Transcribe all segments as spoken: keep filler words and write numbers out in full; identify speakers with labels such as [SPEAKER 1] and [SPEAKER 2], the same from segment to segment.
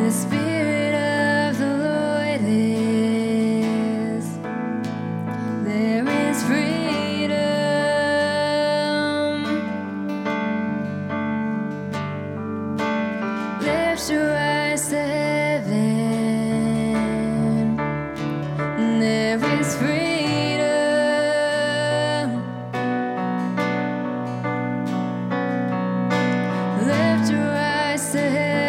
[SPEAKER 1] the Spirit of the Lord is, there is freedom. Lift your eyes to heaven, there is freedom. Lift your eyes to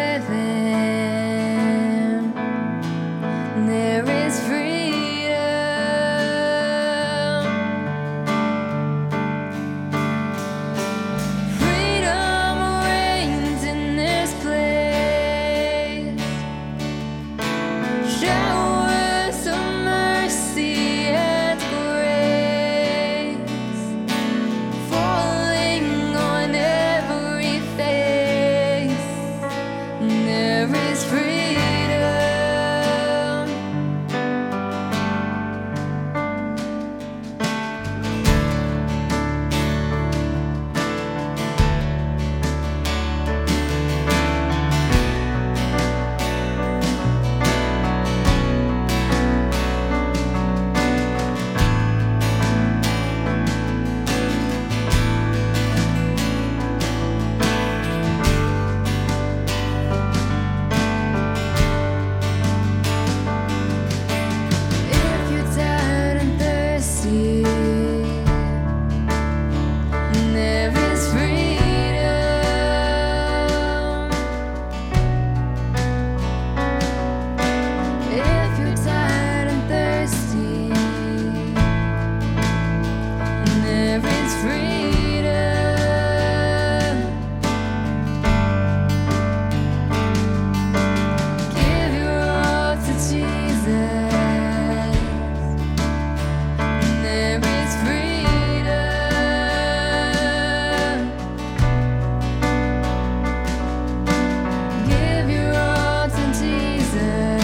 [SPEAKER 1] heaven, there is freedom. Freedom reigns in this place. Showers of mercy and grace falling on every face. There is freedom. If you're tired and thirsty, there is freedom. If you're tired and thirsty, there is freedom. Give your all to Jesus. There is freedom. Give your all to Jesus.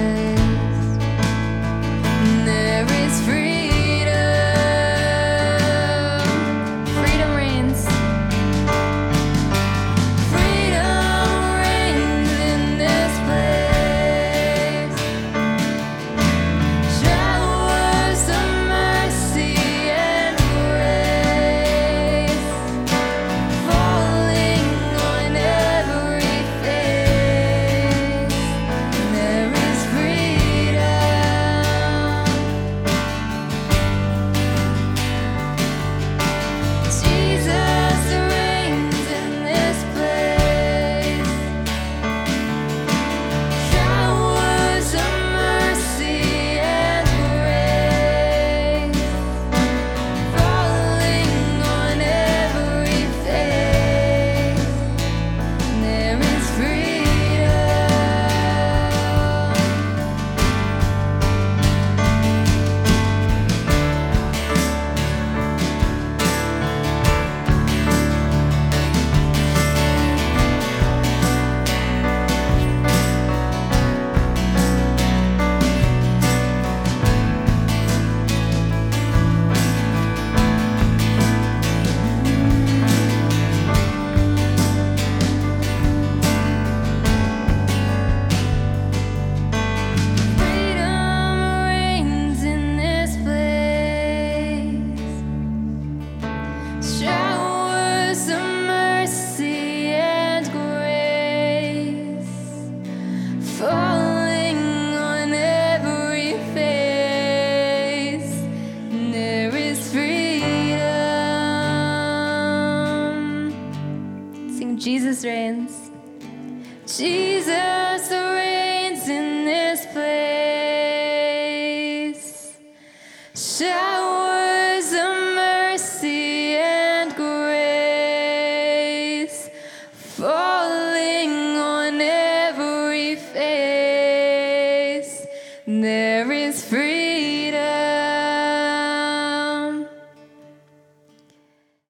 [SPEAKER 1] There is freedom. Freedom reigns. Freedom reigns in this place. Showers of mercy and grace falling on every face. There is freedom. Jesus reigns in this place. Showers of mercy and grace falling on every face. There is freedom. Freedom reigns in this place. Showers of mercy and grace falling on every face. There is freedom. Sing Jesus reigns. Jesus